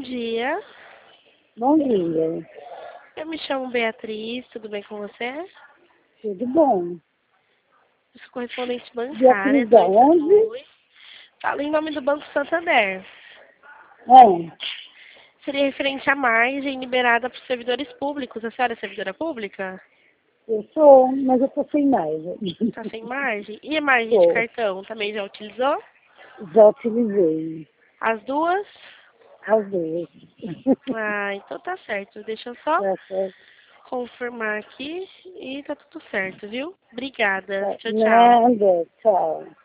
dia. Bom dia. Eu me chamo Beatriz, tudo bem com você? Tudo bom? Eu sou correspondente bancária. Beatriz da onde? Falo em nome do Banco Santander. É, Seria referente à margem liberada para os servidores públicos. A senhora é servidora pública? eu sou, mas eu tô sem mais. Está sem margem? E a margem de Tô, cartão também já utilizou? já utilizei As duas? as duas. Ah, então tá certo. Deixa eu só Tá certo. confirmar aqui e tá tudo certo, viu? Obrigada. Tá. Tchau, tchau. Nada, tchau.